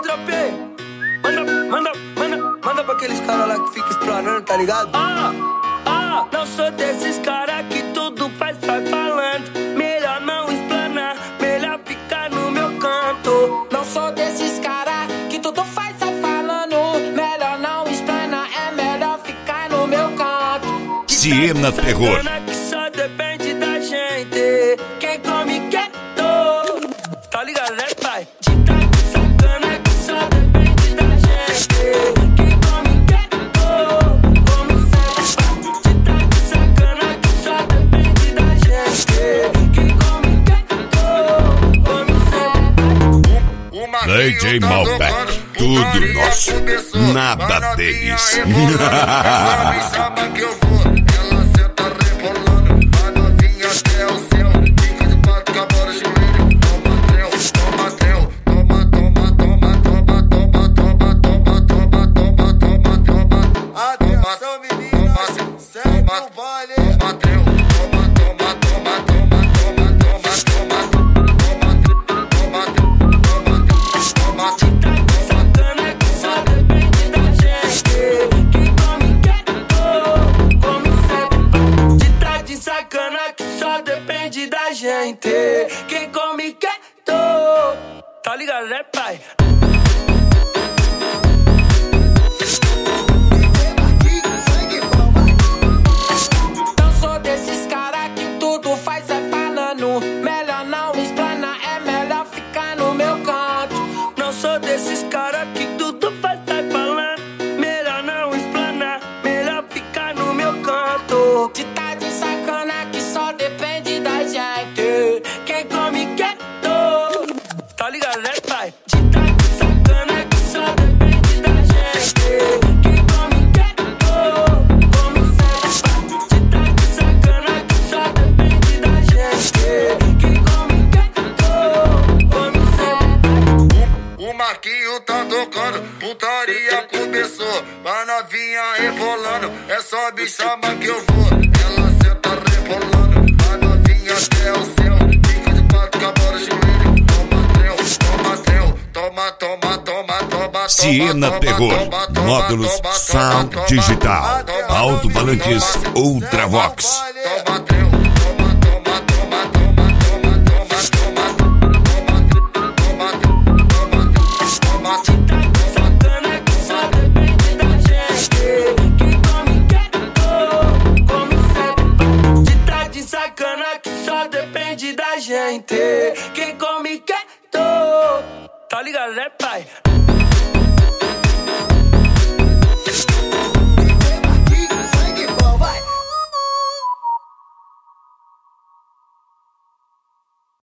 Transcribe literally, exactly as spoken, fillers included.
dropei. Manda, manda, manda, manda pra aqueles caras lá que ficam explanando, tá ligado? Ah, ah, não sou desses caras que tudo faz, sai falando. Melhor não explanar, melhor ficar no meu canto. Não sou desses caras que tudo faz, sai falando. Melhor não explanar, é melhor ficar no meu canto. Siena Terror. Que só depende da gente. Quem come quieto, tá ligado, né, pai? De tá de sacana que só depende da gente. Quem come quieto, come sempre. De tá de sacana que só depende da gente. Quem come quieto, come sempre. D J Malbec, tudo nosso, nada deles. Quem come quieto, tá ligado, né, pai? Não sou desses caras que tudo faz é falando. Melhor não explanar, é melhor ficar no meu canto. Não sou desses caras que tudo faz é falando. Melhor não explanar, melhor ficar no meu canto. De tá de sacana que só depende da gente. Quem come quieto, tá ligado, né, pai? De tá de sacana que só depende da gente. Quem come quieto, come sempre. De tá de sacana que só depende da gente. Quem come quieto, come sempre. O Marquinho tá tocando, putaria começou. A novinha rebolando, é só me chamar que eu vou. Ela senta rebolando, a novinha até o céu. Fica de quatro com a bola de joelho. Toma trel, toma trel, toma, toma, toma, toma. Siena Terror, módulos Sound Digital, alto-falantes Ultravox. Toma trel, toma, toma, toma, toma, toma, toma, toma, toma, toma, toma, Sacana que só depende da gente. Quem come quieto, come sempre. De tá de sacana que só depende da gente. Quem come quieto, tá ligado, né, pai?